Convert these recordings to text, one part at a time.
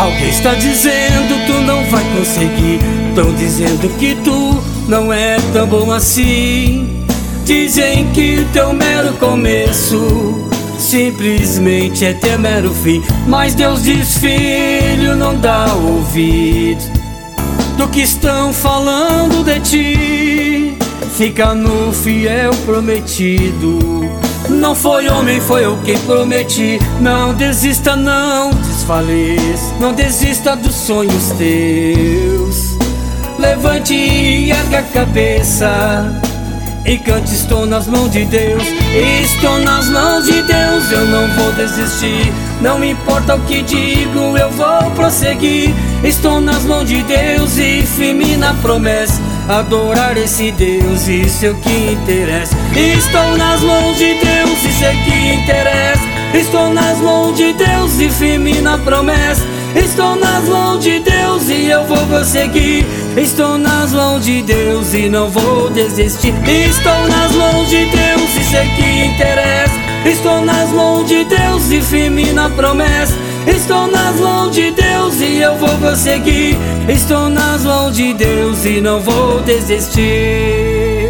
Alguém está dizendo tu não vai conseguir, tão dizendo que tu não é tão bom assim. Dizem que o teu mero começo simplesmente é teu mero fim. Mas Deus diz: filho, não dá ouvido do que estão falando de ti. Fica no fiel prometido. Não foi homem, foi eu quem prometi. Não desista, não desfaleça, não desista dos sonhos teus. Levante e erga a cabeça e cante: estou nas mãos de Deus. Estou nas mãos de Deus, eu não vou desistir. Não importa o que digo, eu vou prosseguir. Estou nas mãos de Deus e firme na promessa. Adorar esse Deus, isso é o que interessa. Estou nas mãos de Deus, isso é o que interessa. Estou nas mãos de Deus e firme na promessa. Estou nas mãos de Deus e eu vou prosseguir. Estou nas mãos de Deus e não vou desistir. Estou nas mãos de Deus, isso é que interessa. Estou nas mãos de Deus e firme na promessa. Estou nas mãos de Deus e eu vou prosseguir. Estou nas mãos de Deus e não vou desistir.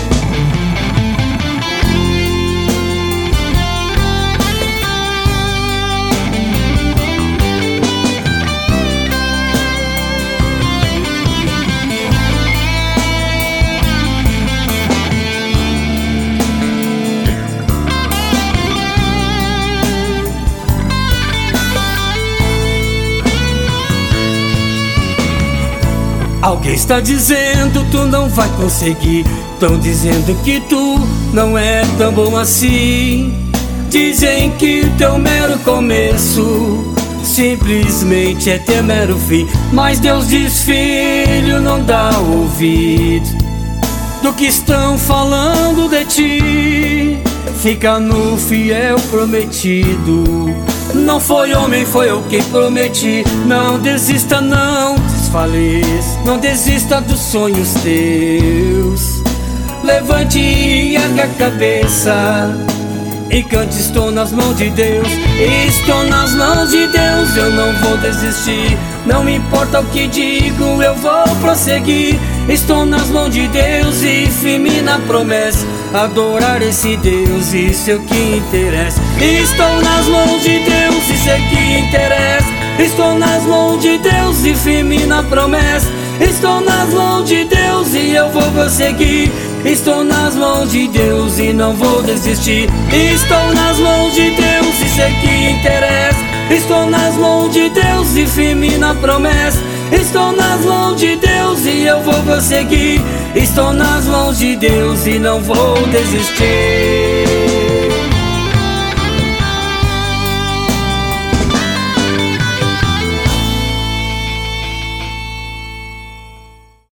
Alguém está dizendo tu não vai conseguir, tão dizendo que tu não é tão bom assim. Dizem que o teu mero começo simplesmente é teu mero fim. Mas Deus diz: filho, não dá ouvido do que estão falando de ti. Fica no fiel prometido. Não foi homem, foi eu quem prometi. Não desista, não desfaleça, não desista dos sonhos teus. Levante e erga a cabeça e cante: estou nas mãos de Deus. Estou nas mãos de Deus, eu não vou desistir. Não importa o que digo, eu vou prosseguir. Estou nas mãos de Deus e firme na promessa. Adorar esse Deus, isso é o que interessa. Estou nas mãos de Deus, isso é o que interessa. Estou nas mãos de Deus e firme na promessa. Estou nas mãos de Deus e eu vou prosseguir. Estou nas mãos de Deus e não vou desistir. Estou nas mãos de Deus, isso é o que interessa. Estou nas mãos de Deus e firme na promessa. Estou nas mãos de Deus e eu vou prosseguir. Estou nas mãos de Deus e não vou desistir.